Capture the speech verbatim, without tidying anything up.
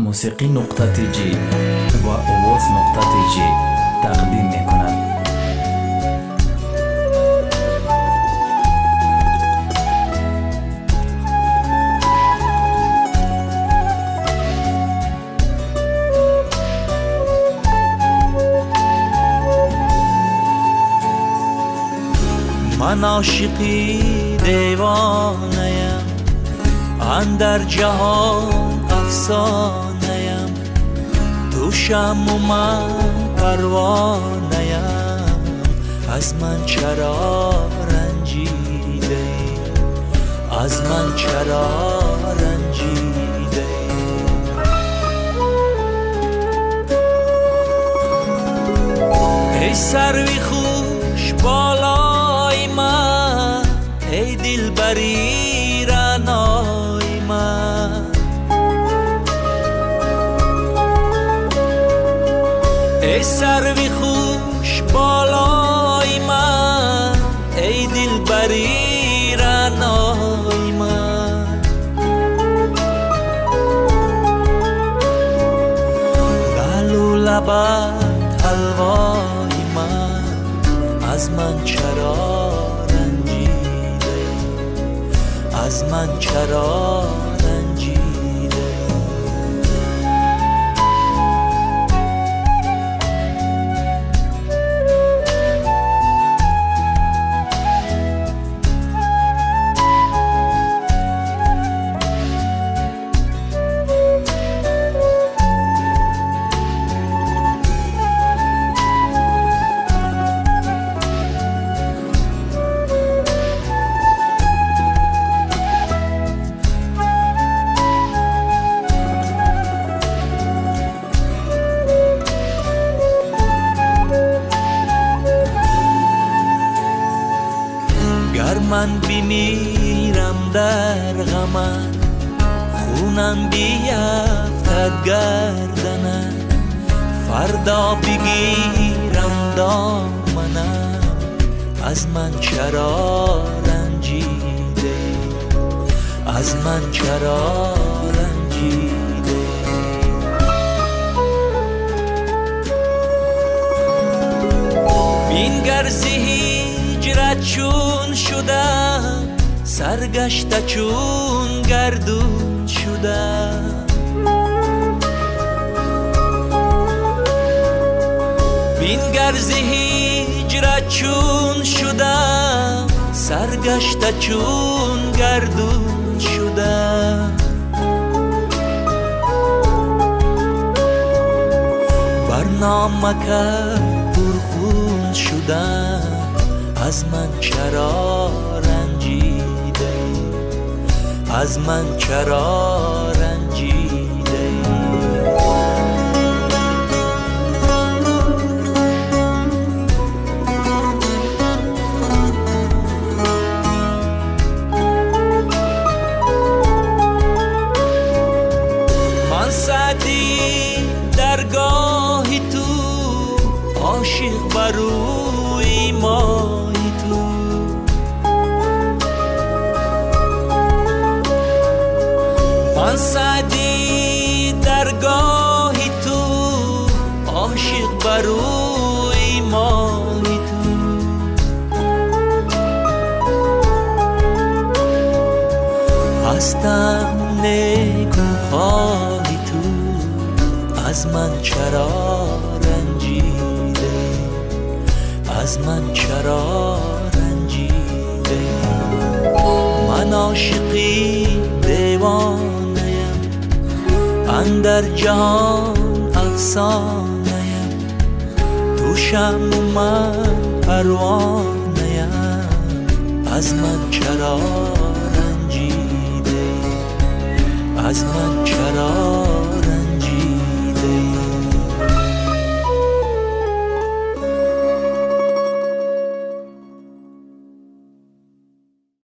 موسیقی نقطه تی جی و آواز نقطه تی جی تقدیم می کند. من عاشقی دیوانه‌ام، اندر جهان افسانه‌ام، تو شمع و من پروانه‌ام. از من چرا رنجیده ای؟ از من چرا رنجیده ای؟ ای سروی خوش بالای من، ای دلبری رعنای من، ای سروی خوش بالای من، ای دلبری رعنای من. لعل و لبت حلوای من، از من چرا رنجیده؟ از من چرا رنجیده؟ گر من بمیرم در غمت، خونم بیفتد گردنم، فردا بگیرم دامنم، از من چرا رنجیده؟ از من چرا رنجیده؟ بین گرزی هجرت چون شدم، سرگشته چون گردون شدم. بین گرزی هجرت چون شدم، سرگشته چون گردون شدم. برنامه کرد پرخون شدم، از من چرا رنجیده؟ از من چرا رنجیده؟ من سعدی درگاهی تو، عاشق بروی مای تو. من سعدی درگاهی تو، عاشق بروی مای تو. هستم نیکو خواهی تو، از من چرا رنجیده؟ از من چرا رنجیده؟ من عاشقی دیوانه‌ام، اندر جهان افسانه‌ام، تو شمع و من پروانه‌ام. از من چرا رنجیده؟ از من چرا